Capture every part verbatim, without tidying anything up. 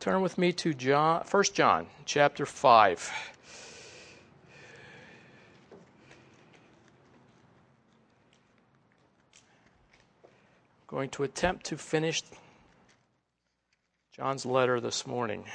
Turn with me to John, First John chapter five. I'm going to attempt to finish John's letter this morning.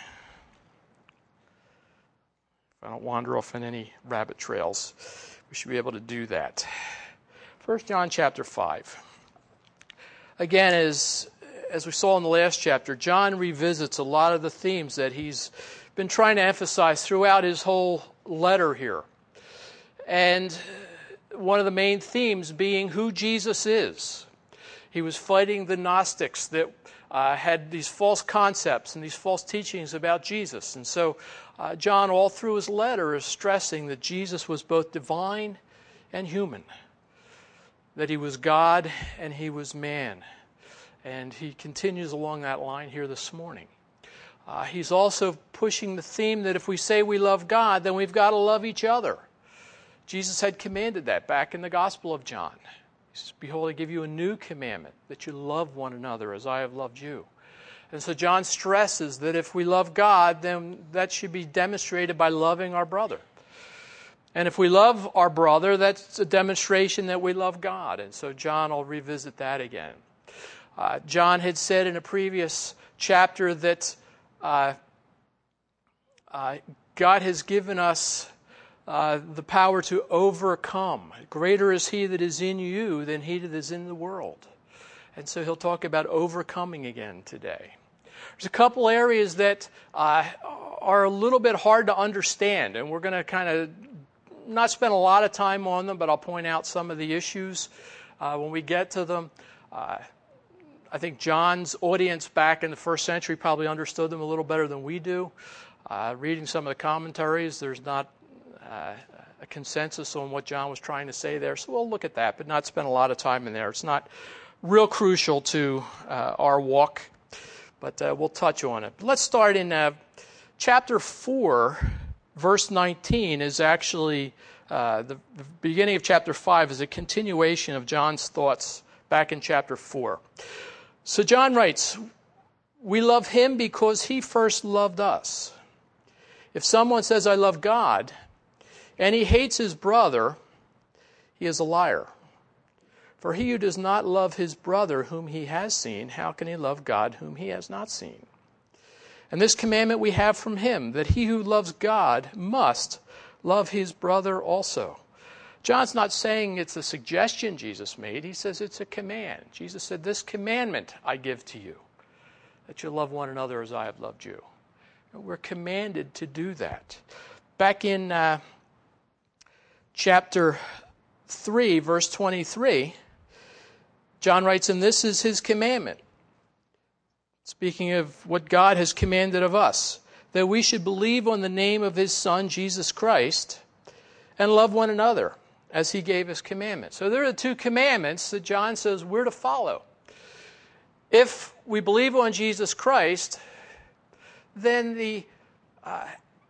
If I don't wander off on any rabbit trails, we should be able to do that. First John chapter five. Again, as as we saw in the last chapter, John revisits a lot of the themes that he's been trying to emphasize throughout his whole letter here. And one of the main themes being who Jesus is. He was fighting the Gnostics that uh, had these false concepts and these false teachings about Jesus. And so uh, John, all through his letter, is stressing that Jesus was both divine and human. That he was God and he was man. And he continues along that line here this morning. Uh, he's also pushing the theme that if we say we love God, then we've got to love each other. Jesus had commanded that back in the Gospel of John. He says, "Behold, I give you a new commandment, that you love one another as I have loved you." And so John stresses that if we love God, then that should be demonstrated by loving our brother. And if we love our brother, that's a demonstration that we love God. And so John will revisit that again. Uh, John had said in a previous chapter that uh, uh, God has given us uh, the power to overcome. Greater is He that is in you than he that is in the world. And so he'll talk about overcoming again today. There's a couple areas that uh, are a little bit hard to understand, and we're going to kind of not spend a lot of time on them, but I'll point out some of the issues uh, when we get to them. Uh, I think John's audience back in the first century probably understood them a little better than we do. Uh, reading some of the commentaries, there's not uh, a consensus on what John was trying to say there, so we'll look at that, but not spend a lot of time in there. It's not real crucial to uh, our walk, but uh, we'll touch on it. Let's start in uh, chapter four, verse nineteen is actually, uh, the, the beginning of chapter five is a continuation of John's thoughts back in chapter four. So John writes, "We love him because he first loved us. If someone says, 'I love God,' and he hates his brother, he is a liar. For he who does not love his brother whom he has seen, how can he love God whom he has not seen? And this commandment we have from him, that he who loves God must love his brother also." John's not saying it's a suggestion Jesus made. He says it's a command. Jesus said, "This commandment I give to you, that you love one another as I have loved you." And we're commanded to do that. Back in uh, chapter three, verse twenty-three, John writes, "And this is his commandment," speaking of what God has commanded of us, "that we should believe on the name of his Son, Jesus Christ, and love one another as he gave us commandments." So there are the two commandments that John says we're to follow. If we believe on Jesus Christ, then the uh,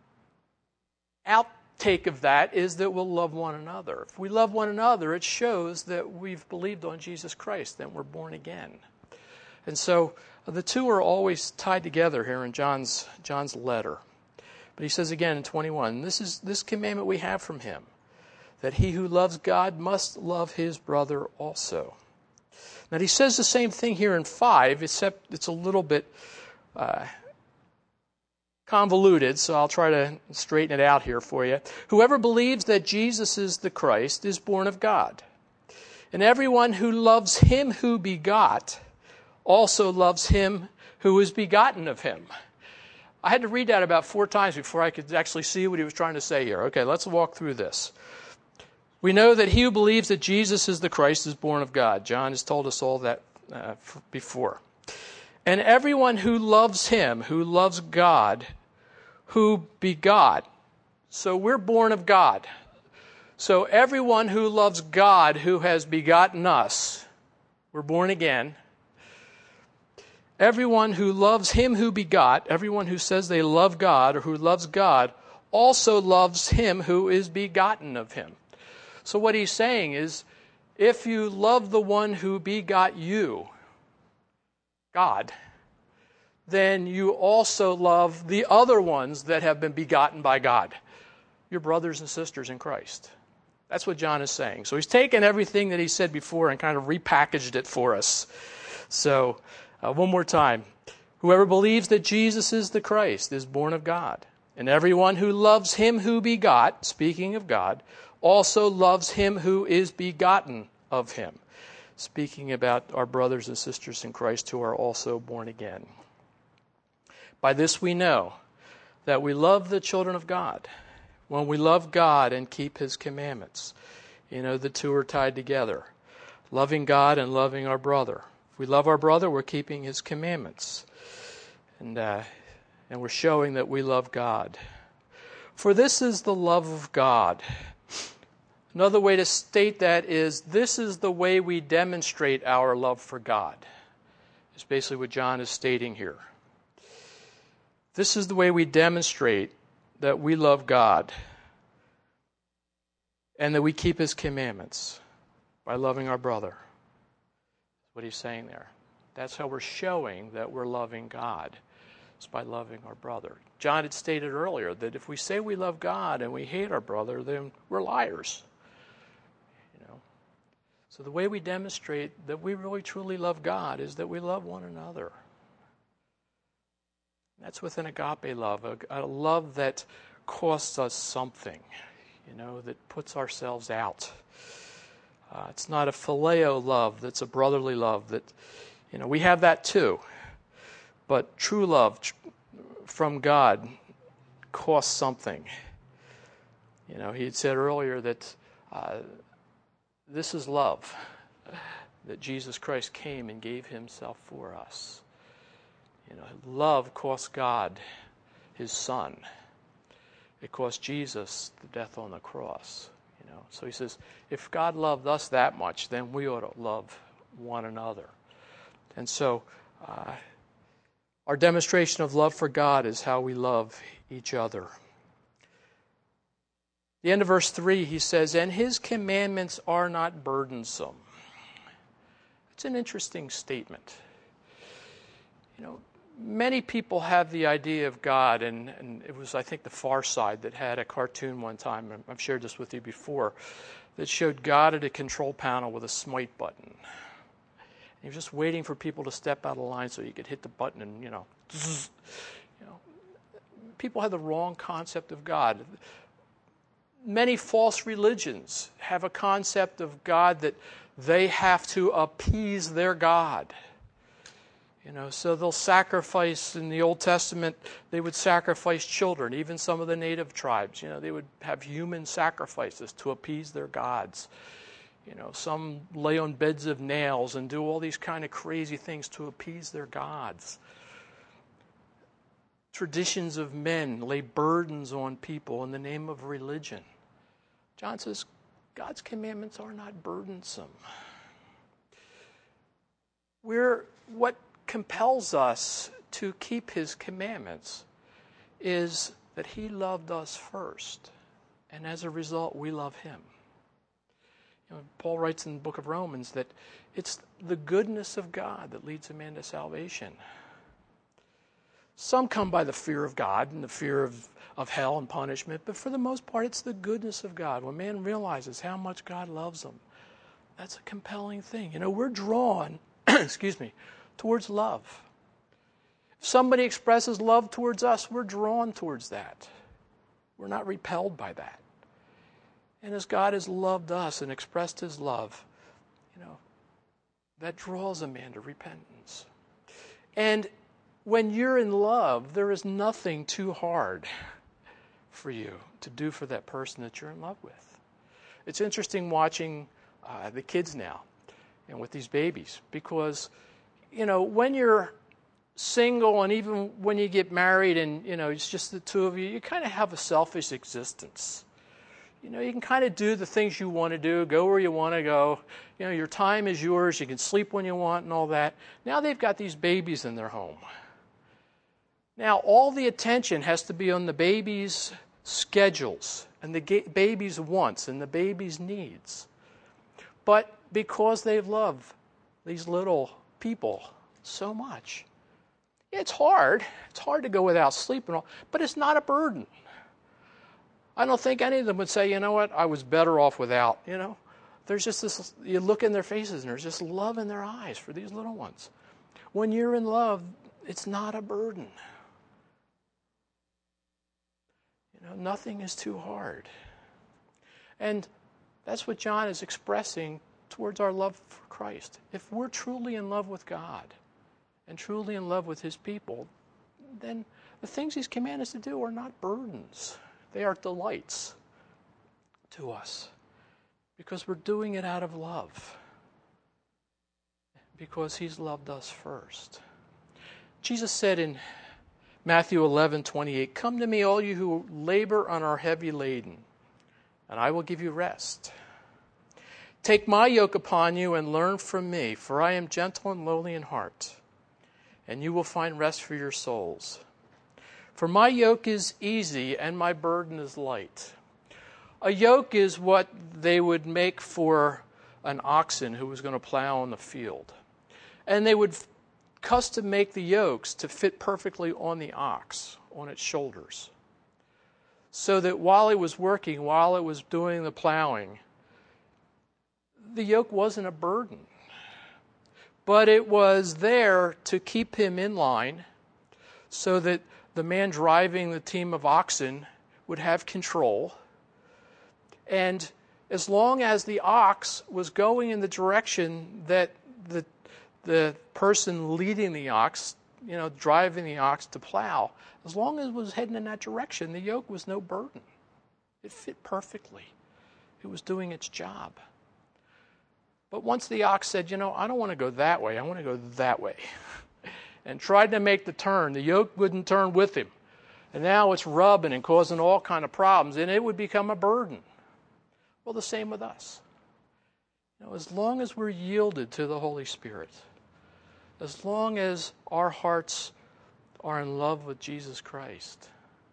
outtake of that is that we'll love one another. If we love one another, it shows that we've believed on Jesus Christ, that we're born again. And so the two are always tied together here in John's John's letter. But he says again in twenty-one, this is this commandment we have from him, that he who loves God must love his brother also. Now he says the same thing here in five, except it's a little bit uh, convoluted, so I'll try to straighten it out here for you. "Whoever believes that Jesus is the Christ is born of God. And everyone who loves him who begot also loves him who is begotten of him." I had to read that about four times before I could actually see what he was trying to say here. Okay, let's walk through this. We know that he who believes that Jesus is the Christ is born of God. John has told us all that uh, before. "And everyone who loves him, who loves God, who begot." So we're born of God. So everyone who loves God, who has begotten us, we're born again. Everyone who loves him who begot, everyone who says they love God or who loves God, also loves him who is begotten of him. So what he's saying is, if you love the one who begot you, God, then you also love the other ones that have been begotten by God, your brothers and sisters in Christ. That's what John is saying. So he's taken everything that he said before and kind of repackaged it for us. So uh, one more time. Whoever believes that Jesus is the Christ is born of God. And everyone who loves him who begot, speaking of God, also loves him who is begotten of him. Speaking about our brothers and sisters in Christ who are also born again. By this we know that we love the children of God, when we love God and keep his commandments. You know, the two are tied together. Loving God and loving our brother. If we love our brother, we're keeping his commandments. And, uh, and we're showing that we love God. For this is the love of God. Another way to state that is, this is the way we demonstrate our love for God. It's basically what John is stating here. This is the way we demonstrate that we love God and that we keep his commandments, by loving our brother. That's what he's saying there. That's how we're showing that we're loving God. It's by loving our brother. John had stated earlier that if we say we love God and we hate our brother, then we're liars. You know. So the way we demonstrate that we really truly love God is that we love one another. That's with an agape love, a, a love that costs us something, you know, that puts ourselves out. Uh, it's not a phileo love that's a brotherly love that, you know, we have that too. But true love tr- from God costs something. You know, he had said earlier that uh, this is love, that Jesus Christ came and gave himself for us. You know, love cost God his Son. It cost Jesus the death on the cross. You know, so he says, if God loved us that much, then we ought to love one another. And so, uh, our demonstration of love for God is how we love each other. The end of verse three, he says, and his commandments are not burdensome. It's an interesting statement. You know, many people have the idea of God, and, and it was, I think, the Far Side that had a cartoon one time, and I've shared this with you before, that showed God at a control panel with a smite button. He was just waiting for people to step out of line so he could hit the button and, you know, zzz, you know. People have the wrong concept of God. Many false religions have a concept of God that they have to appease their God. You know, so they'll sacrifice, in the Old Testament, they would sacrifice children, even some of the native tribes. You know, they would have human sacrifices to appease their gods. You know, some lay on beds of nails and do all these kind of crazy things to appease their gods. Traditions of men lay burdens on people in the name of religion. John says, God's commandments are not burdensome. We're, what compels us to keep his commandments is that he loved us first, and as a result, we love him. You know, Paul writes in the book of Romans that it's the goodness of God that leads a man to salvation. Some come by the fear of God and the fear of, of hell and punishment, but for the most part, it's the goodness of God. When man realizes how much God loves them, that's a compelling thing. You know, we're drawn, excuse me, towards love. If somebody expresses love towards us, we're drawn towards that. We're not repelled by that. And as God has loved us and expressed his love, you know, that draws a man to repentance. And when you're in love, there is nothing too hard for you to do for that person that you're in love with. It's interesting watching uh, the kids now, and you know, with these babies, because, you know, when you're single and even when you get married and, you know, it's just the two of you, you kind of have a selfish existence. You know, you can kind of do the things you want to do, go where you want to go. You know, your time is yours. You can sleep when you want and all that. Now they've got these babies in their home. Now all the attention has to be on the baby's schedules and the ga- baby's wants and the baby's needs. But because they love these little people so much, It's hard. It's hard to go without sleep and all, but it's not a burden. I don't think any of them would say, you know what, I was better off without, you know. There's just this, you look in their faces and there's just love in their eyes for these little ones. When you're in love, it's not a burden. You know, nothing is too hard. And that's what John is expressing towards our love for Christ. If we're truly in love with God and truly in love with his people, then the things he's commanded us to do are not burdens. They are delights to us because we're doing it out of love, because he's loved us first. Jesus said in Matthew eleven twenty-eight, "Come to me, all you who labor and are heavy laden, and I will give you rest. Take my yoke upon you and learn from me, for I am gentle and lowly in heart, and you will find rest for your souls. For my yoke is easy and my burden is light." A yoke is what they would make for an oxen who was going to plow in the field. And they would custom make the yokes to fit perfectly on the ox, on its shoulders. So that while it was working, while it was doing the plowing, the yoke wasn't a burden. But it was there to keep him in line so that the man driving the team of oxen would have control. And as long as the ox was going in the direction that the the person leading the ox, you know, driving the ox to plow, as long as it was heading in that direction, the yoke was no burden. It fit perfectly. It was doing its job. But once the ox said, you know, I don't want to go that way, I want to go that way, and tried to make the turn, the yoke wouldn't turn with him. And now it's rubbing and causing all kind of problems, and it would become a burden. Well, the same with us. You know, as long as we're yielded to the Holy Spirit, as long as our hearts are in love with Jesus Christ,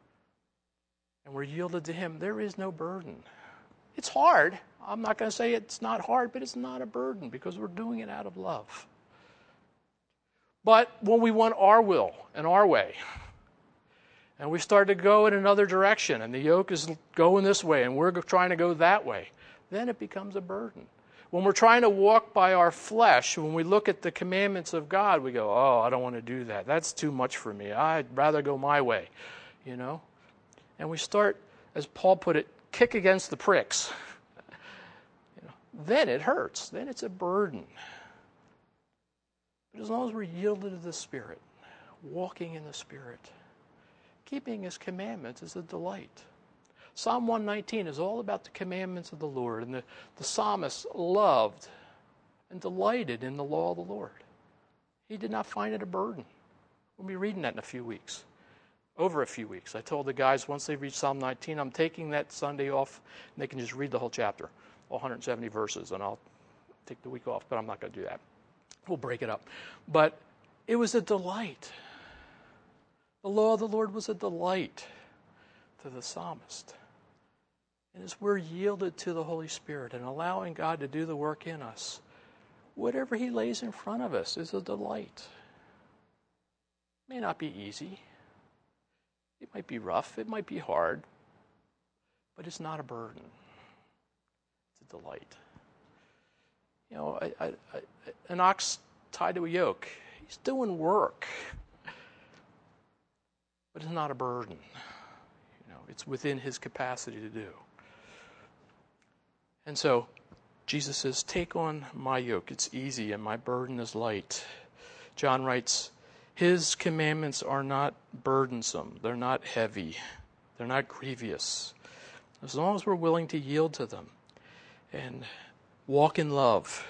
and we're yielded to him, there is no burden. It's hard. I'm not going to say it's not hard, but it's not a burden because we're doing it out of love. But when we want our will and our way, and we start to go in another direction, and the yoke is going this way, and we're trying to go that way, then it becomes a burden. When we're trying to walk by our flesh, when we look at the commandments of God, we go, oh, I don't want to do that. That's too much for me. I'd rather go my way, you know. And we start, as Paul put it, kick against the pricks. You know, then it hurts. Then it's a burden. But as long as we're yielded to the Spirit, walking in the Spirit, keeping his commandments is a delight. Psalm one nineteen is all about the commandments of the Lord, and the, the psalmist loved and delighted in the law of the Lord. He did not find it a burden. We'll be reading that in a few weeks, over a few weeks. I told the guys once they reach Psalm nineteen, I'm taking that Sunday off, and they can just read the whole chapter, all one hundred seventy verses, and I'll take the week off, but I'm not going to do that. We'll break it up. But it was a delight. The law of the Lord was a delight to the psalmist. And as we're yielded to the Holy Spirit and allowing God to do the work in us, whatever he lays in front of us is a delight. It may not be easy. It might be rough. It might be hard. But it's not a burden. It's a delight. You know, I, I, I, an ox tied to a yoke, he's doing work. But it's not a burden. You know, it's within his capacity to do. And so Jesus says, take on my yoke. It's easy and my burden is light. John writes, his commandments are not burdensome. They're not heavy. They're not grievous. As long as we're willing to yield to them and walk in love.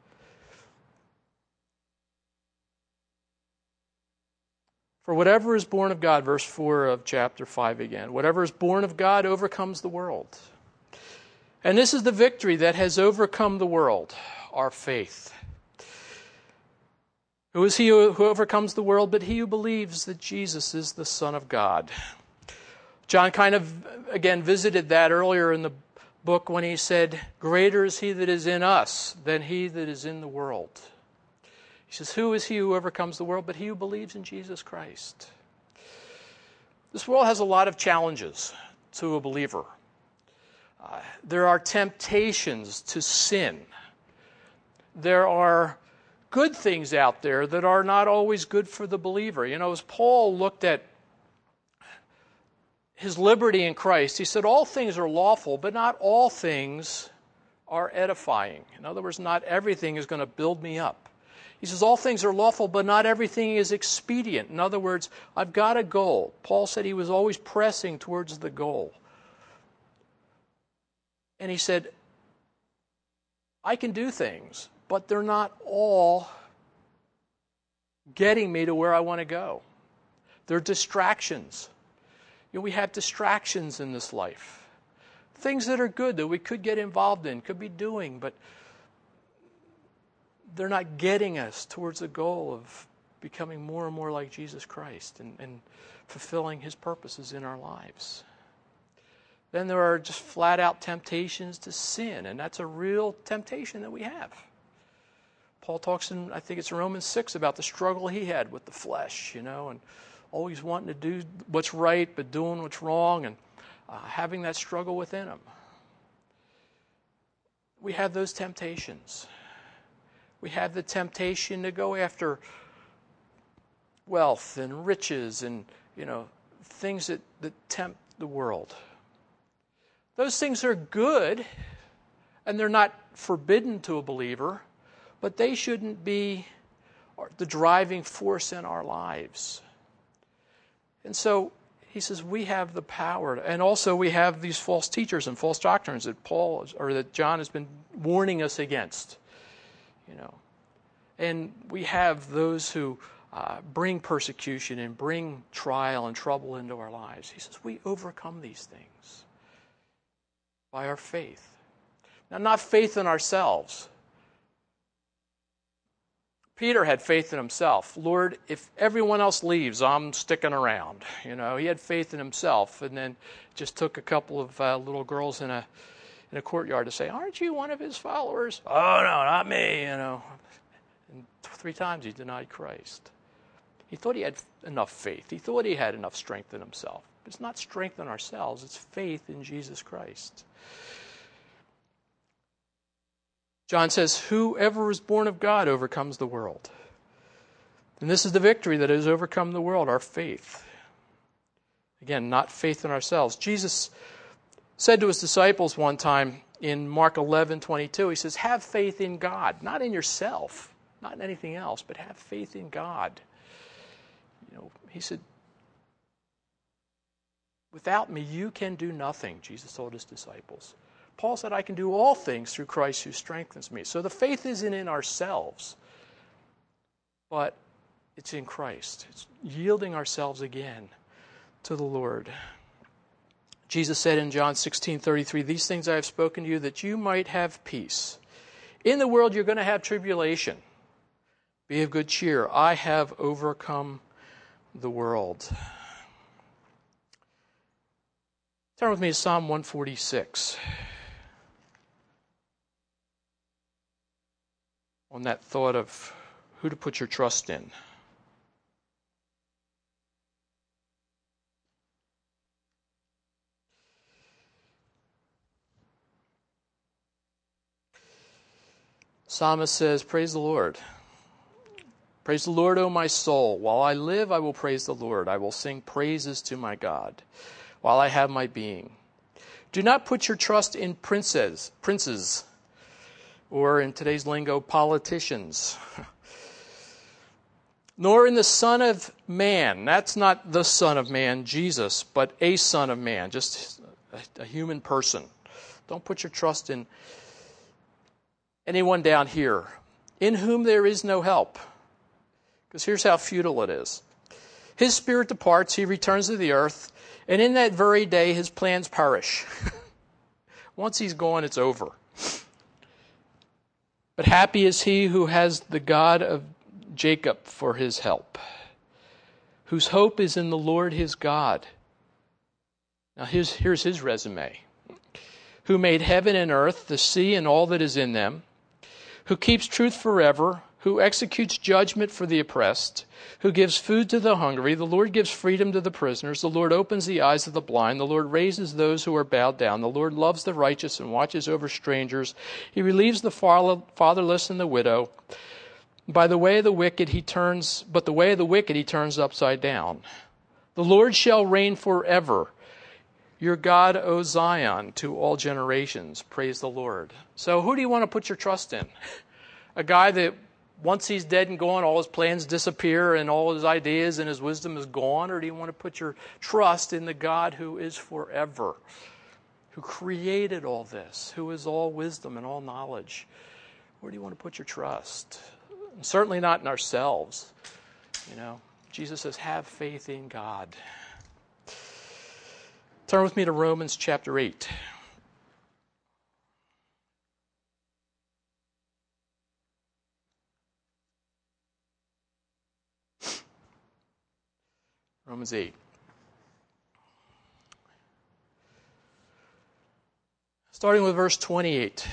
For whatever is born of God, verse four of chapter five again, whatever is born of God overcomes the world. And this is the victory that has overcome the world, our faith. Who is he who overcomes the world but he who believes that Jesus is the Son of God? John kind of, again, visited that earlier in the book when he said, greater is he that is in us than he that is in the world. He says, who is he who overcomes the world but he who believes in Jesus Christ? This world has a lot of challenges to a believer. Uh, there are temptations to sin. There are good things out there that are not always good for the believer. You know, as Paul looked at his liberty in Christ, he said, all things are lawful, but not all things are edifying. In other words, not everything is going to build me up. He says, all things are lawful, but not everything is expedient. In other words, I've got a goal. Paul said he was always pressing towards the goal. And he said, I can do things, but they're not all getting me to where I want to go. They're distractions. You know, we have distractions in this life. Things that are good that we could get involved in, could be doing, but they're not getting us towards the goal of becoming more and more like Jesus Christ and, and fulfilling his purposes in our lives. Then there are just flat-out temptations to sin, and that's a real temptation that we have. Paul talks in, I think it's Romans six, about the struggle he had with the flesh, you know, and always wanting to do what's right but doing what's wrong, and uh, having that struggle within him. We have those temptations. We have the temptation to go after wealth and riches and, you know, things that, that tempt the world. Those things are good, and they're not forbidden to a believer, but they shouldn't be the driving force in our lives. And so he says we have the power, and also we have these false teachers and false doctrines that Paul or that John has been warning us against. You know, and we have those who uh, bring persecution and bring trial and trouble into our lives. He says we overcome these things by our faith. Now, not faith in ourselves. Peter had faith in himself. Lord, if everyone else leaves, I'm sticking around. You know, he had faith in himself, and then just took a couple of uh, little girls in a in a courtyard to say, "Aren't you one of his followers?" "Oh no, not me." You know, and three times he denied Christ. He thought he had enough faith. He thought he had enough strength in himself. It's not strength in ourselves. It's faith in Jesus Christ. John says, whoever is born of God overcomes the world. And this is the victory that has overcome the world, our faith. Again, not faith in ourselves. Jesus said to his disciples one time in Mark eleven twenty-two, he says, have faith in God, not in yourself, not in anything else, but have faith in God. You know, he said, without me, you can do nothing, Jesus told his disciples. Paul said, I can do all things through Christ who strengthens me. So the faith isn't in ourselves, but it's in Christ. It's yielding ourselves again to the Lord. Jesus said in John sixteen thirty-three, these things I have spoken to you that you might have peace. In the world you're going to have tribulation. Be of good cheer. I have overcome the world. Turn with me to Psalm one forty-six. On that thought of who to put your trust in. Psalmist says, praise the Lord. Praise the Lord, O my soul. While I live, I will praise the Lord. I will sing praises to my God while I have my being. Do not put your trust in princes, princes, or in today's lingo, politicians, nor in the Son of Man. That's not the Son of Man, Jesus, but a Son of Man, just a, a human person. Don't put your trust in anyone down here, in whom there is no help. Because here's how futile it is. His spirit departs, he returns to the earth, and in that very day his plans perish. Once he's gone, it's over. But happy is he who has the God of Jacob for his help, whose hope is in the Lord his God. Now here's, here's his resume. Who made heaven and earth, the sea and all that is in them, who keeps truth forever, who executes judgment for the oppressed, who gives food to the hungry. The Lord gives freedom to the prisoners. The Lord opens the eyes of the blind. The Lord raises those who are bowed down. The Lord loves the righteous and watches over strangers. He relieves the fatherless and the widow. By the way of the wicked he turns, but the way of the wicked he turns upside down. The Lord shall reign forever. Your God, O Zion, to all generations. Praise the Lord. So who do you want to put your trust in? A guy that once he's dead and gone, all his plans disappear and all his ideas and his wisdom is gone? Or do you want to put your trust in the God who is forever, who created all this, who is all wisdom and all knowledge? Where do you want to put your trust? And certainly not in ourselves. You know, Jesus says, have faith in God. Turn with me to Romans chapter eight. Romans eight. Starting with verse twenty-eight.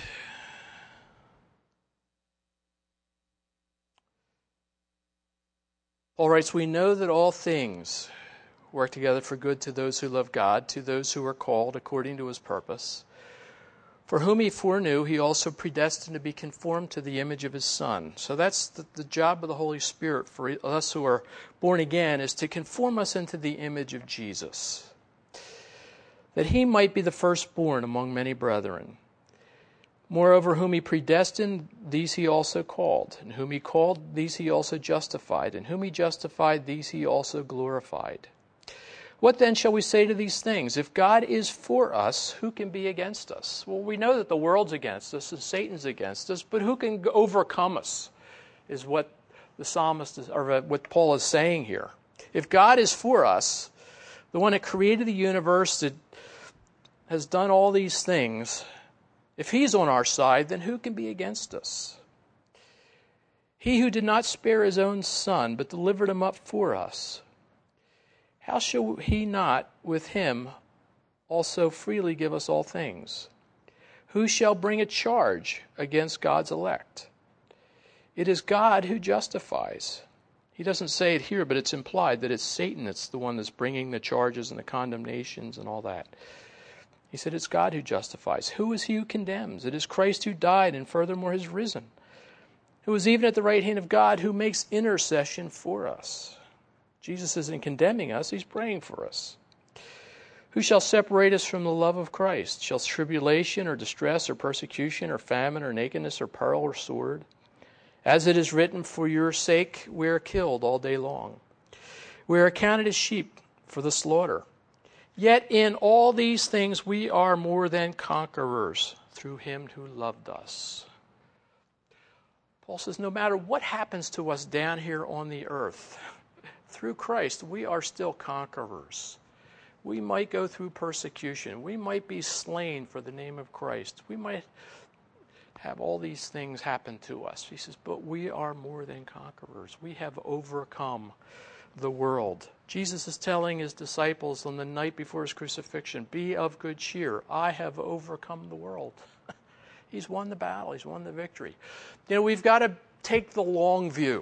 Paul writes, we know that all things work together for good to those who love God, to those who are called according to his purpose. For whom he foreknew, he also predestined to be conformed to the image of his Son. So that's the, the job of the Holy Spirit for us who are born again, is to conform us into the image of Jesus, that he might be the firstborn among many brethren. Moreover, whom he predestined, these he also called. And whom he called, these he also justified. And whom he justified, these he also glorified. What then shall we say to these things? If God is for us, who can be against us? Well, we know that the world's against us and Satan's against us, but who can overcome us is what the psalmist is, or what Paul is saying here. If God is for us, the one that created the universe, that has done all these things, if he's on our side, then who can be against us? He who did not spare his own Son, but delivered him up for us, how shall he not with him also freely give us all things? Who shall bring a charge against God's elect? It is God who justifies. He doesn't say it here, but it's implied that it's Satan that's the one that's bringing the charges and the condemnations and all that. He said it's God who justifies. Who is he who condemns? It is Christ who died and furthermore has risen, who is even at the right hand of God, who makes intercession for us. Jesus isn't condemning us, he's praying for us. Who shall separate us from the love of Christ? Shall tribulation or distress or persecution or famine or nakedness or peril or sword? As it is written, for your sake we are killed all day long. We are accounted as sheep for the slaughter. Yet in all these things we are more than conquerors through him who loved us. Paul says no matter what happens to us down here on the earth, through Christ, we are still conquerors. We might go through persecution. We might be slain for the name of Christ. We might have all these things happen to us. He says, but we are more than conquerors. We have overcome the world. Jesus is telling his disciples on the night before his crucifixion, be of good cheer. I have overcome the world. He's won the battle. He's won the victory. You know, we've got to take the long view.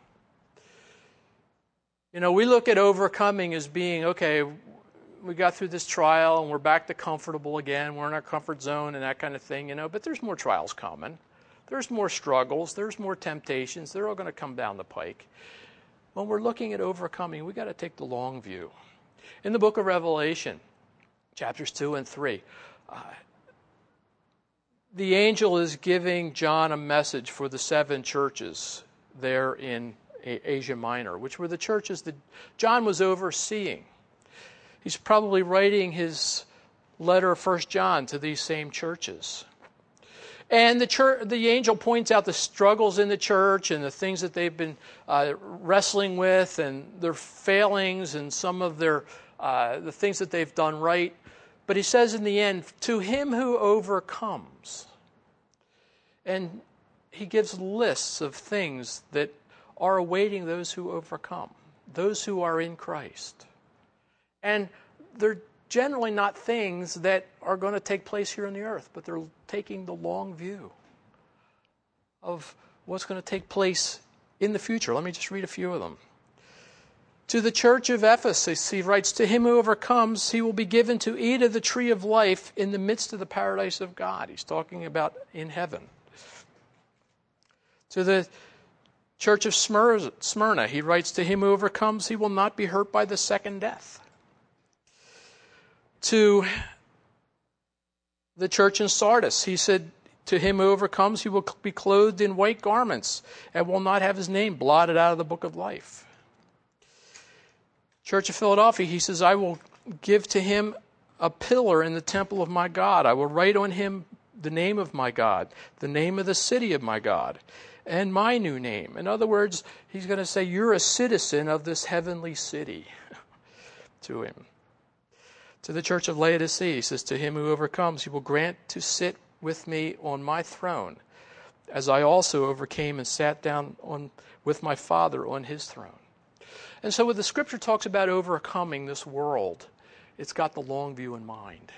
You know, we look at overcoming as being, okay, we got through this trial and we're back to comfortable again. We're in our comfort zone and that kind of thing, you know. But there's more trials coming. There's more struggles. There's more temptations. They're all going to come down the pike. When we're looking at overcoming, we got to take the long view. In the book of Revelation, chapters two and three, uh, the angel is giving John a message for the seven churches there in Asia Minor, which were the churches that John was overseeing. He's probably writing his letter of First John to these same churches. And the church, the angel points out the struggles in the church and the things that they've been uh, wrestling with and their failings and some of their uh, the things that they've done right. But he says in the end, to him who overcomes. And he gives lists of things that are awaiting those who overcome, those who are in Christ. And they're generally not things that are going to take place here on the earth, but they're taking the long view of what's going to take place in the future. Let me just read a few of them. To the church of Ephesus, he writes, to him who overcomes, he will be given to eat of the tree of life in the midst of the paradise of God. He's talking about in heaven. To the church of Smyrna, he writes, to him who overcomes, he will not be hurt by the second death. To the church in Sardis, he said, to him who overcomes, he will be clothed in white garments and will not have his name blotted out of the book of life. Church of Philadelphia, he says, I will give to him a pillar in the temple of my God. I will write on him the name of my God, the name of the city of my God, and my new name. In other words, he's going to say, you're a citizen of this heavenly city to him. To the church of Laodicea, he says, to him who overcomes, he will grant to sit with me on my throne, as I also overcame and sat down on with my Father on his throne. And so when the Scripture talks about overcoming this world, it's got the long view in mind.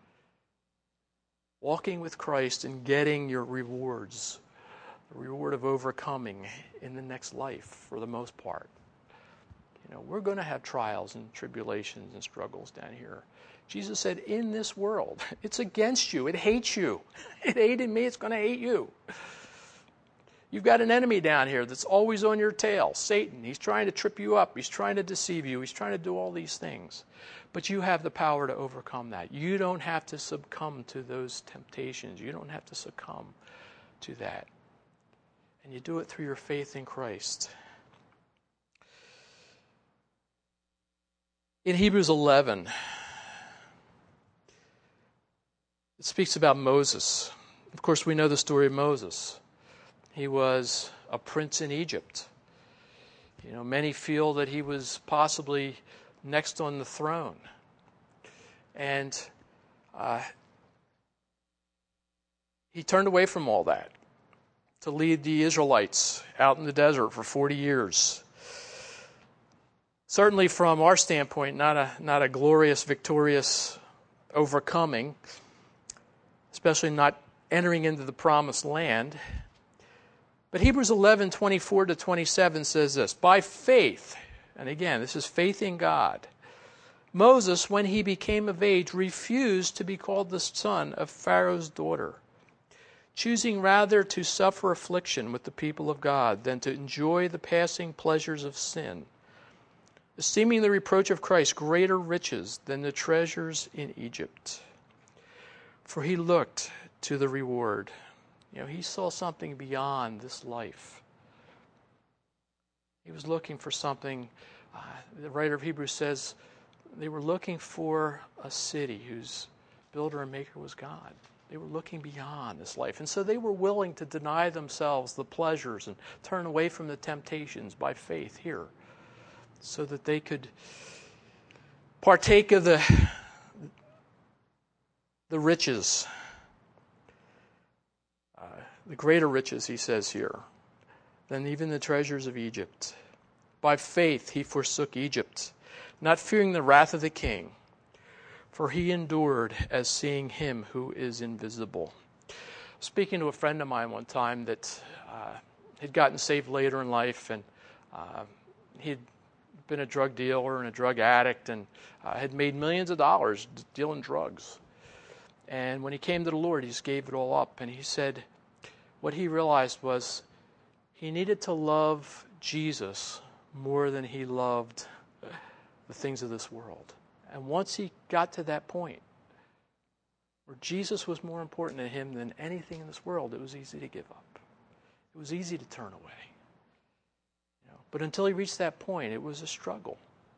Walking with Christ and getting your rewards, the reward of overcoming in the next life for the most part. You know, we're going to have trials and tribulations and struggles down here. Jesus said, in this world, it's against you. It hates you. It hated me. It's going to hate you. You've got an enemy down here that's always on your tail, Satan. He's trying to trip you up. He's trying to deceive you. He's trying to do all these things. But you have the power to overcome that. You don't have to succumb to those temptations. You don't have to succumb to that. And you do it through your faith in Christ. In Hebrews eleven, it speaks about Moses. Of course, we know the story of Moses. He was a prince in Egypt. You know, many feel that he was possibly next on the throne. And uh, he turned away from all that to lead the Israelites out in the desert for forty years. Certainly from our standpoint, not a not a glorious, victorious overcoming, especially not entering into the promised land. But Hebrews eleven, twenty-four to twenty-seven says this, by faith, and again, this is faith in God, Moses, when he became of age, refused to be called the son of Pharaoh's daughter, choosing rather to suffer affliction with the people of God than to enjoy the passing pleasures of sin, esteeming the reproach of Christ greater riches than the treasures in Egypt. For he looked to the reward. You know, he saw something beyond this life. He was looking for something. Uh, the writer of Hebrews says they were looking for a city whose builder and maker was God. They were looking beyond this life. And so they were willing to deny themselves the pleasures and turn away from the temptations by faith here so that they could partake of the, the riches. Uh, the greater riches, he says here, than even the treasures of Egypt. By faith he forsook Egypt, not fearing the wrath of the king, for he endured as seeing him who is invisible. Speaking to a friend of mine one time that uh, had gotten saved later in life, and uh, he'd been a drug dealer and a drug addict, and uh, had made millions of dollars dealing drugs. And when he came to the Lord, he just gave it all up. And he said what he realized was he needed to love Jesus more than he loved the things of this world. And once he got to that point where Jesus was more important to him than anything in this world, it was easy to give up. It was easy to turn away. You know, but until he reached that point, it was a struggle.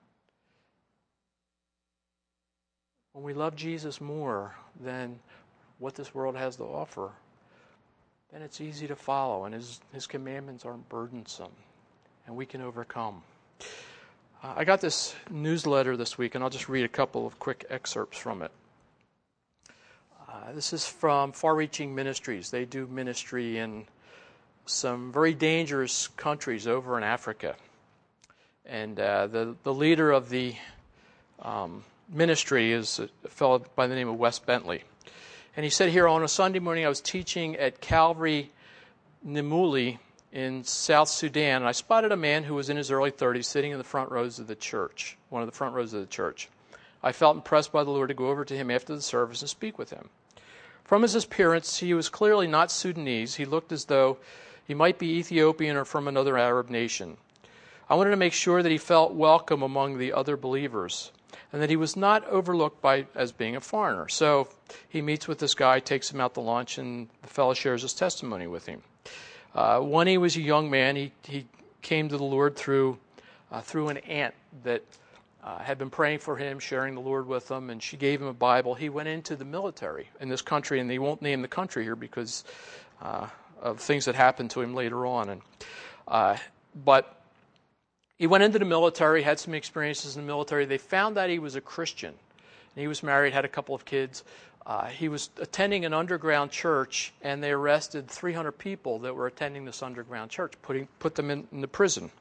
When we love Jesus more than what this world has to offer, then it's easy to follow, and his, his commandments aren't burdensome, and we can overcome. Uh, I got this newsletter this week, and I'll just read a couple of quick excerpts from it. Uh, this is from Far Reaching Ministries. They do ministry in some very dangerous countries over in Africa. And uh, the, the leader of the um, ministry is a fellow by the name of Wes Bentley. And he said here, on a Sunday morning I was teaching at Calvary Nimuli in South Sudan, and I spotted a man who was in his early thirties sitting in the front rows of the church, one of the front rows of the church. I felt impressed by the Lord to go over to him after the service and speak with him. From his appearance, he was clearly not Sudanese. He looked as though he might be Ethiopian or from another Arab nation. I wanted to make sure that he felt welcome among the other believers and that he was not overlooked by as being a foreigner. So he meets with this guy, takes him out to lunch, and the fellow shares his testimony with him. Uh, when he was a young man, he, he came to the Lord through uh, through an aunt that uh, had been praying for him, sharing the Lord with him, and she gave him a Bible. He went into the military in this country, and they won't name the country here because uh, of things that happened to him later on. And uh, but he went into the military, had some experiences in the military. They found that he was a Christian. And he was married, had a couple of kids. Uh, he was attending an underground church, and they arrested three hundred people that were attending this underground church, putting put them in, in the prison,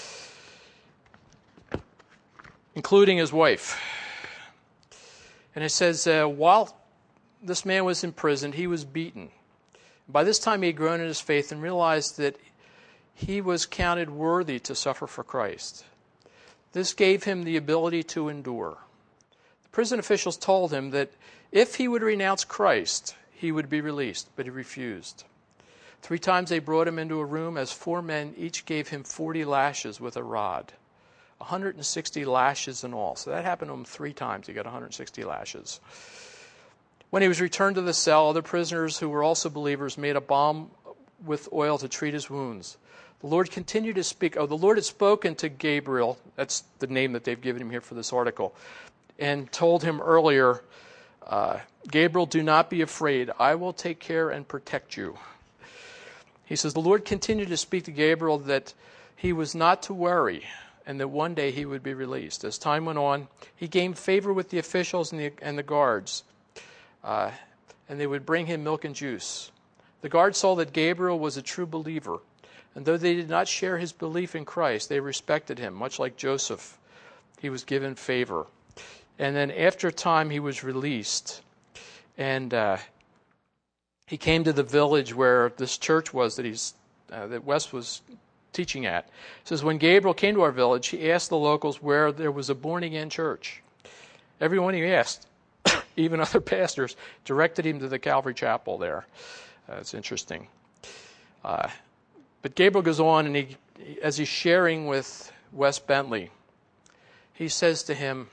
including his wife. And it says, uh, while this man was in prison, he was beaten. By this time, he had grown in his faith and realized that he was counted worthy to suffer for Christ. This gave him the ability to endure. The prison officials told him that if he would renounce Christ, he would be released, but he refused. Three times they brought him into a room as four men each gave him forty lashes with a rod. one hundred sixty lashes in all. So that happened to him three times. He got one hundred sixty lashes. When he was returned to the cell, other prisoners who were also believers made a balm with oil to treat his wounds. The Lord continued to speak. Oh, the Lord had spoken to Gabriel. That's the name that they've given him here for this article. And told him earlier, uh, Gabriel, do not be afraid. I will take care and protect you. He says, the Lord continued to speak to Gabriel that he was not to worry and that one day he would be released. As time went on, he gained favor with the officials and the, and the guards, uh, and they would bring him milk and juice. The guards saw that Gabriel was a true believer, and though they did not share his belief in Christ, they respected him, much like Joseph. He was given favor. And then after a time, he was released. And uh, he came to the village where this church was that he's uh, that Wes was teaching at. It says, when Gabriel came to our village, he asked the locals where there was a born-again church. Everyone he asked, even other pastors, directed him to the Calvary Chapel there. Uh, it's interesting. Uh, but Gabriel goes on, and he, as he's sharing with Wes Bentley, he says to him,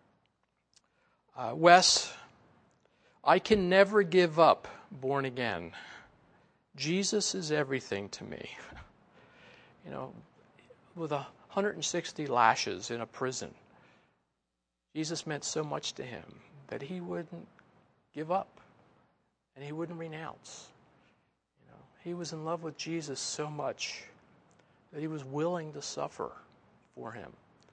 uh, Wes, I can never give up born again. Jesus is everything to me. You know, with one hundred sixty lashes in a prison, Jesus meant so much to him that he wouldn't give up and he wouldn't renounce. You know, he was in love with Jesus so much that he was willing to suffer for him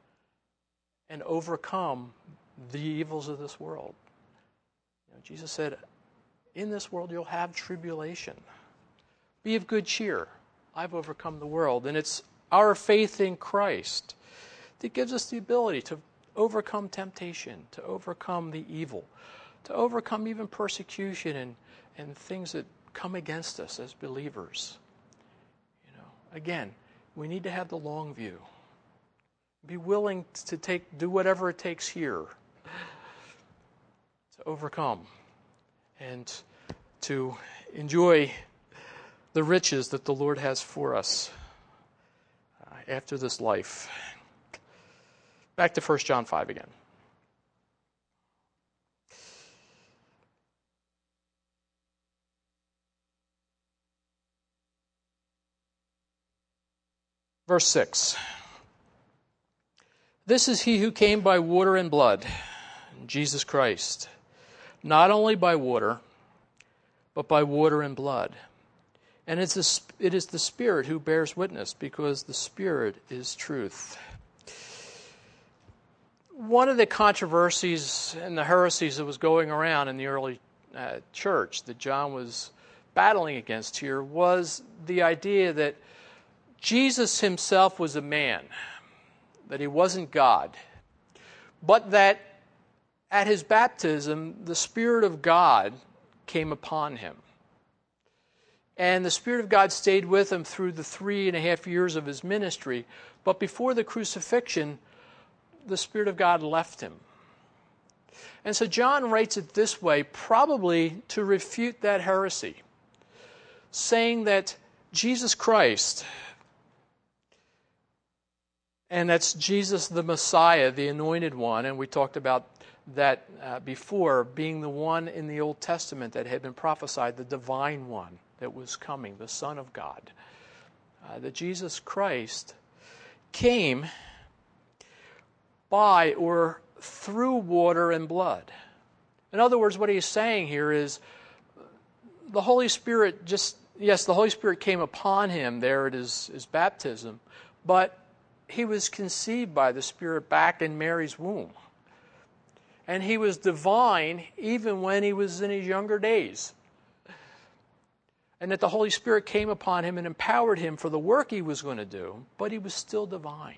and overcome the evils of this world. You know, Jesus said, in this world you'll have tribulation. Be of good cheer. I've overcome the world. And it's our faith in Christ that gives us the ability to overcome temptation, to overcome the evil, to overcome even persecution and, and things that come against us as believers. You know, again, we need to have the long view. Be willing to take do whatever it takes here to overcome and to enjoy the riches that the Lord has for us uh, after this life. Back to First John five again. Verse six. This is he who came by water and blood, Jesus Christ. Not only by water, but by water and blood. And it's the, it is the Spirit who bears witness, because the Spirit is truth. One of the controversies and the heresies that was going around in the early uh, church that John was battling against here was the idea that Jesus himself was a man, that he wasn't God, but that at his baptism, the Spirit of God came upon him. And the Spirit of God stayed with him through the three and a half years of his ministry. But before the crucifixion, the Spirit of God left him. And so John writes it this way, probably to refute that heresy, saying that Jesus Christ, and that's Jesus the Messiah, the Anointed One, and we talked about that uh, before, being the one in the Old Testament that had been prophesied, the Divine One that was coming, the Son of God. Uh, that Jesus Christ came by or through water and blood. In other words, what he's saying here is the Holy Spirit just, yes, the Holy Spirit came upon him there at his, his baptism, but he was conceived by the Spirit back in Mary's womb. And he was divine even when he was in his younger days. And that the Holy Spirit came upon him and empowered him for the work he was going to do, but he was still divine.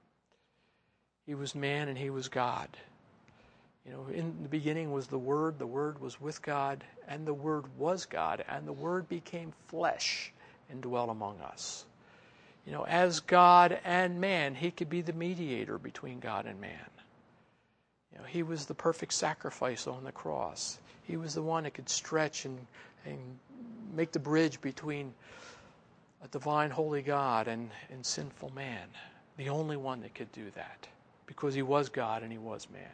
He was man and he was God. You know, in the beginning was the Word, the Word was with God, and the Word was God, and the Word became flesh and dwelt among us. You know, as God and man, he could be the mediator between God and man. You know, he was the perfect sacrifice on the cross. He was the one that could stretch and, and make the bridge between a divine, holy God and, and sinful man. The only one that could do that, because he was God and he was man.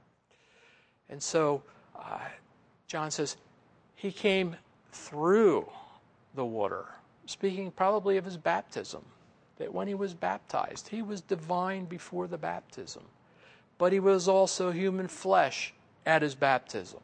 And so, uh, John says, he came through the water, speaking probably of his baptism, that when he was baptized, he was divine before the baptism, but he was also human flesh at his baptism.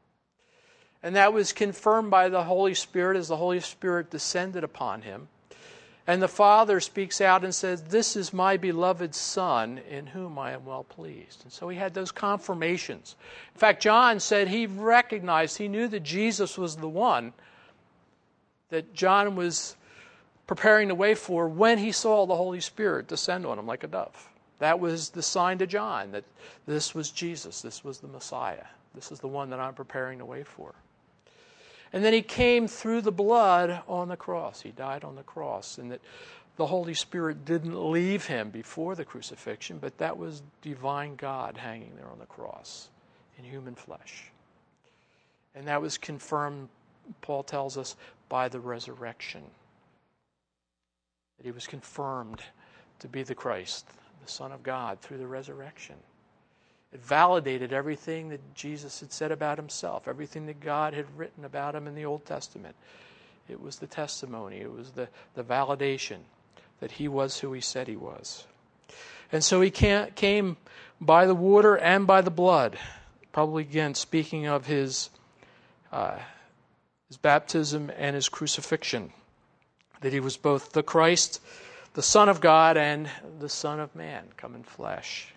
And that was confirmed by the Holy Spirit as the Holy Spirit descended upon him. And the Father speaks out and says, "This is my beloved Son, in whom I am well pleased." And so he had those confirmations. In fact, John said he recognized, he knew that Jesus was the one that John was preparing the way for when he saw the Holy Spirit descend on him like a dove. That was the sign to John that this was Jesus, this was the Messiah. This is the one that I'm preparing the way for. And then he came through the blood on the cross. He died on the cross. And that the Holy Spirit didn't leave him before the crucifixion, but that was divine God hanging there on the cross in human flesh. And that was confirmed, Paul tells us, by the resurrection. That he was confirmed to be the Christ, the Son of God, through the resurrection. It validated everything that Jesus had said about himself, everything that God had written about him in the Old Testament. It was the testimony, it was the, the validation that he was who he said he was. And so he came by the water and by the blood, probably again speaking of his, uh, his baptism and his crucifixion, that he was both the Christ, the Son of God, and the Son of Man, come in flesh.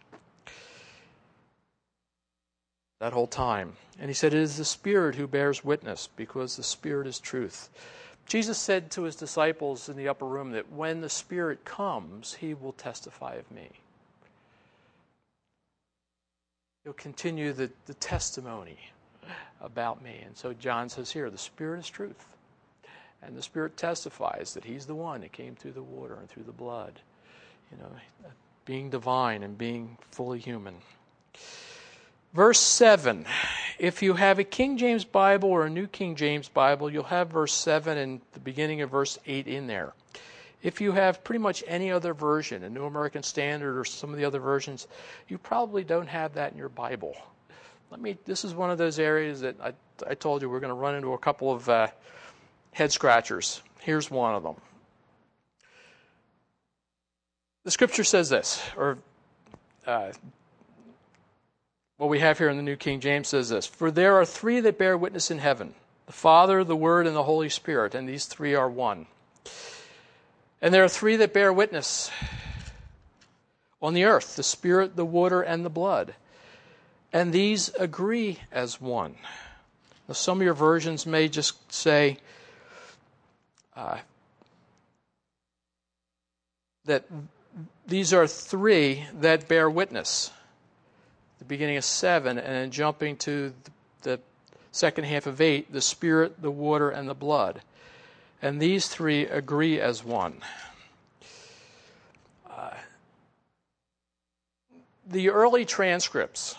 That whole time. And he said, "It is the Spirit who bears witness, because the Spirit is truth." Jesus said to his disciples in the upper room that when the Spirit comes, he will testify of me. He'll continue the, the testimony about me. And so John says here, the Spirit is truth. And the Spirit testifies that he's the one that came through the water and through the blood, you know, being divine and being fully human. Verse seven, if you have a King James Bible or a New King James Bible, you'll have verse seven and the beginning of verse eight in there. If you have pretty much any other version, a New American Standard or some of the other versions, you probably don't have that in your Bible. Let me. This is one of those areas that I, I told you we're going to run into a couple of uh, head scratchers. Here's one of them. The Scripture says this, or uh, what we have here in the New King James says this: "For there are three that bear witness in heaven, the Father, the Word, and the Holy Spirit, and these three are one. And there are three that bear witness on the earth, the Spirit, the water, and the blood. And these agree as one." Now, some of your versions may just say uh, that these are three that bear witness. The beginning of seven, and then jumping to the second half of eight, the Spirit, the water, and the blood. and these three agree as one. Uh, the early transcripts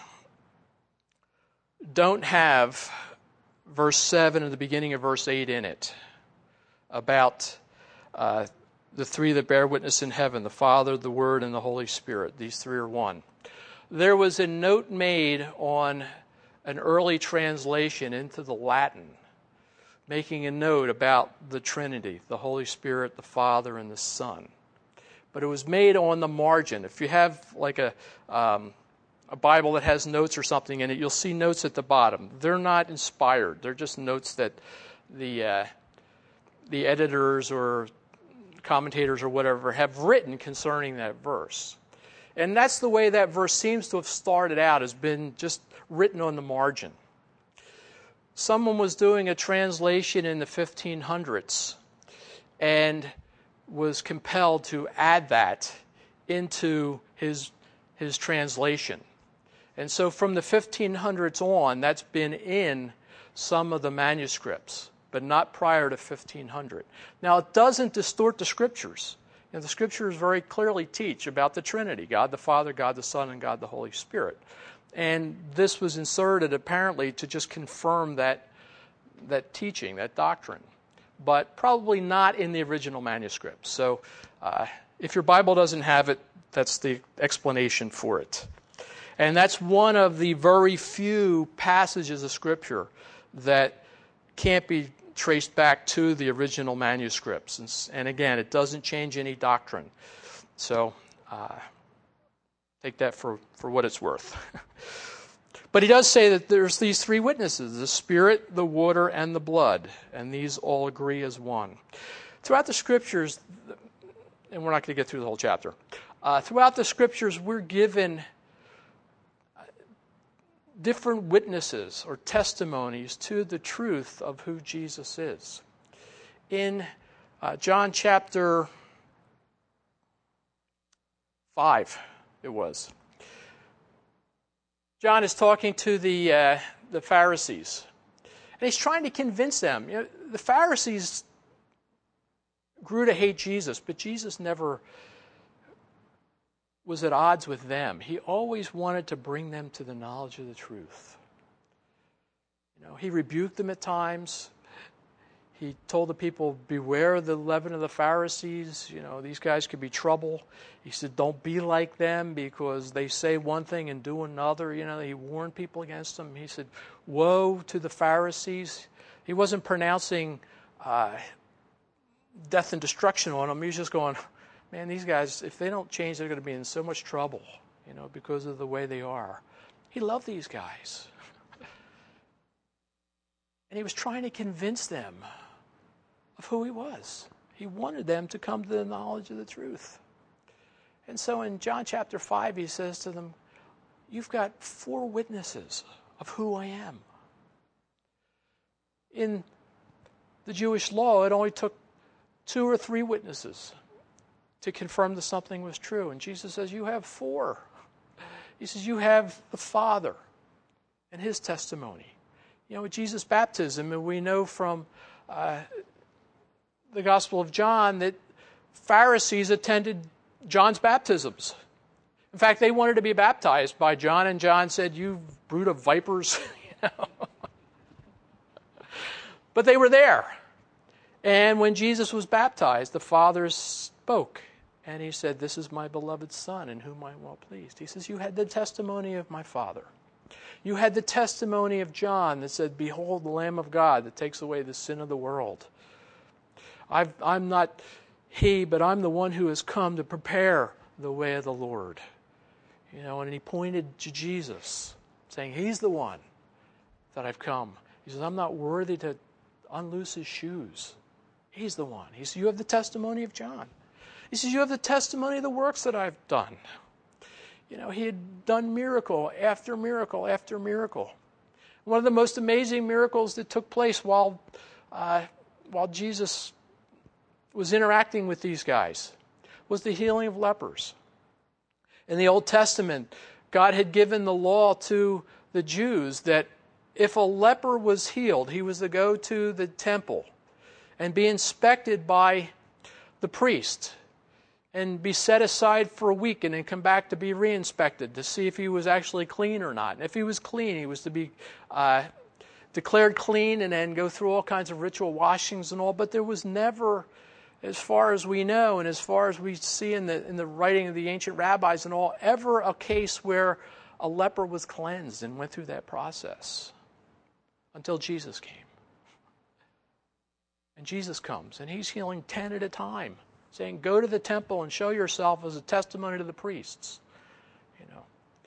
don't have verse seven and the beginning of verse eight in it about uh, the three that bear witness in heaven, the Father, the Word, and the Holy Spirit. These three are one. There was a note made on an early translation into the Latin, making a note about the Trinity, the Holy Spirit, the Father, and the Son. But it was made on the margin. If you have like a um, a Bible that has notes or something in it, you'll see notes at the bottom. They're not inspired. They're just notes that the uh, the editors or commentators or whatever have written concerning that verse. And that's the way that verse seems to have started out, has been just written on the margin. Someone was doing a translation in the fifteen hundreds and was compelled to add that into his his translation. And so from the fifteen hundreds on, that's been in some of the manuscripts, but not prior to fifteen hundred. Now, it doesn't distort the Scriptures. You know, the Scriptures very clearly teach about the Trinity, God the Father, God the Son, and God the Holy Spirit. And this was inserted apparently to just confirm that, that teaching, that doctrine, but probably not in the original manuscript. So uh, if your Bible doesn't have it, that's the explanation for it. And that's one of the very few passages of Scripture that can't be traced back to the original manuscripts. And, and again, it doesn't change any doctrine. So uh, take that for, for what it's worth. But he does say that there's these three witnesses, the Spirit, the water, and the blood. And these all agree as one. Throughout the Scriptures, and we're not going to get through the whole chapter, uh, throughout the Scriptures we're given different witnesses or testimonies to the truth of who Jesus is. In uh, John chapter five, it was. John is talking to the uh, the Pharisees, and he's trying to convince them. You know, the Pharisees grew to hate Jesus, but Jesus never was at odds with them. He always wanted to bring them to the knowledge of the truth. You know, he rebuked them at times. He told the people, beware of the leaven of the Pharisees. You know, these guys could be trouble. He said, don't be like them because they say one thing and do another. You know, he warned people against them. He said, woe to the Pharisees. He wasn't pronouncing uh, death and destruction on them. He was just going, man, these guys, if they don't change, they're going to be in so much trouble, you know, because of the way they are. He loved these guys. And he was trying to convince them of who he was. He wanted them to come to the knowledge of the truth. And so in John chapter five, he says to them, you've got four witnesses of who I am. In the Jewish law, it only took two or three witnesses to confirm that something was true. And Jesus says, you have four. He says, you have the Father and his testimony. You know, with Jesus' baptism, and we know from uh, the Gospel of John that Pharisees attended John's baptisms. In fact, they wanted to be baptized by John, and John said, you brood of vipers. You know? But they were there. And when Jesus was baptized, the Father spoke. And he said, this is my beloved Son, in whom I am well pleased. He says, you had the testimony of my Father. You had the testimony of John that said, behold the Lamb of God that takes away the sin of the world. I've, I'm not he, but I'm the one who has come to prepare the way of the Lord. You know, and he pointed to Jesus, saying, he's the one that I've come. He says, I'm not worthy to unloose his shoes. He's the one. He says, you have the testimony of John. He says, you have the testimony of the works that I've done. You know, he had done miracle after miracle after miracle. One of the most amazing miracles that took place while, uh, while Jesus was interacting with these guys was the healing of lepers. In the Old Testament, God had given the law to the Jews that if a leper was healed, he was to go to the temple and be inspected by the priest and be set aside for a week and then come back to be re-inspected to see if he was actually clean or not. And if he was clean, he was to be uh, declared clean and then go through all kinds of ritual washings and all. But there was never, as far as we know and as far as we see in the in the writing of the ancient rabbis and all, ever a case where a leper was cleansed and went through that process until Jesus came. And Jesus comes and he's healing ten at a time, saying, go to the temple and show yourself as a testimony to the priests. You know,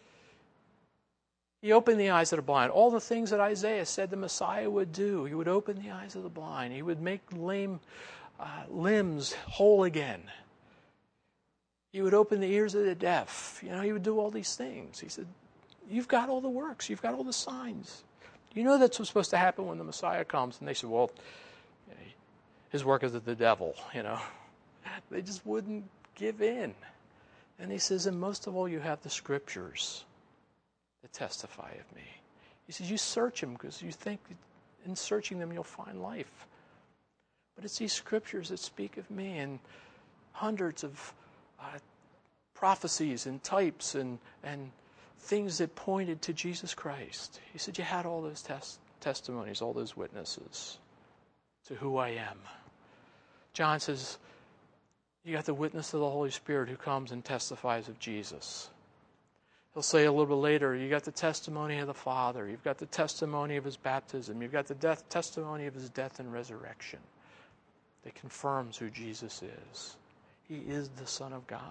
he opened the eyes of the blind. All the things that Isaiah said the Messiah would do. He would open the eyes of the blind. He would make lame uh, limbs whole again. He would open the ears of the deaf. You know, he would do all these things. He said, you've got all the works. You've got all the signs. You know that's what's supposed to happen when the Messiah comes. And they said, well, his work is of the devil, you know. They just wouldn't give in. And he says, and most of all, you have the scriptures that testify of me. He says, you search them because you think in searching them you'll find life. But it's these scriptures that speak of me, and hundreds of uh, prophecies and types and, and things that pointed to Jesus Christ. He said, you had all those tes- testimonies, all those witnesses to who I am. John says, you got the witness of the Holy Spirit who comes and testifies of Jesus. He'll say a little bit later, you got the testimony of the Father. You've got the testimony of his baptism. You've got the death, testimony of his death and resurrection that confirms who Jesus is. He is the Son of God.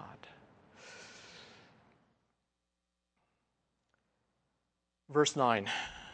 Verse nine.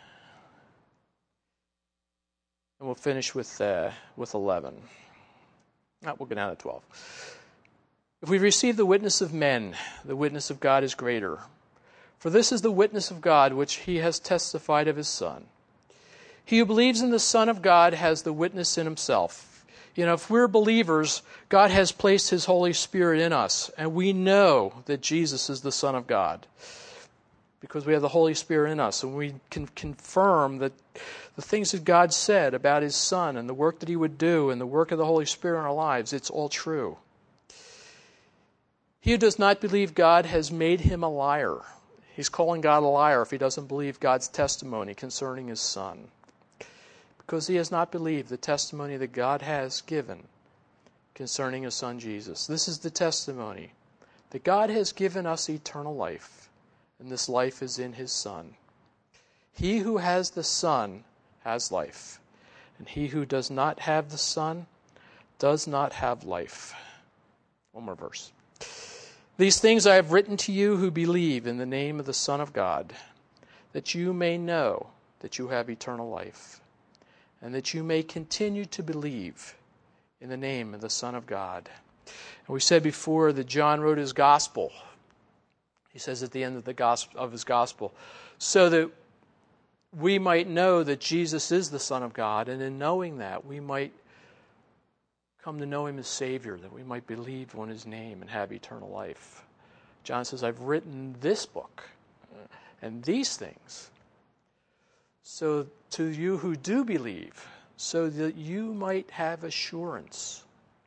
And we'll finish with uh, with eleven. Oh, we'll go down to twelve. If we receive the witness of men, the witness of God is greater. For this is the witness of God which he has testified of his Son. He who believes in the Son of God has the witness in himself. You know, if we're believers, God has placed his Holy Spirit in us, and we know that Jesus is the Son of God, because we have the Holy Spirit in us, and we can confirm that the things that God said about his Son and the work that he would do and the work of the Holy Spirit in our lives, it's all true. He who does not believe God has made him a liar. He's calling God a liar if he doesn't believe God's testimony concerning his Son, because he has not believed the testimony that God has given concerning his Son Jesus. This is the testimony, that God has given us eternal life, and this life is in his Son. He who has the Son has life, and he who does not have the Son does not have life. One more verse. These things I have written to you who believe in the name of the Son of God, that you may know that you have eternal life, and that you may continue to believe in the name of the Son of God. And we said before that John wrote his gospel. He says at the end of the gospel of his gospel, so that we might know that Jesus is the Son of God, and in knowing that, we might come to know him as Savior, that we might believe on his name and have eternal life. John says, I've written this book and these things so to you who do believe, so that you might have assurance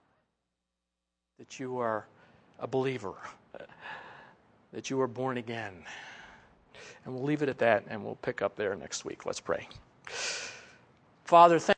that you are a believer, that you are born again. And we'll leave it at that, and we'll pick up there next week. Let's pray. Father, thank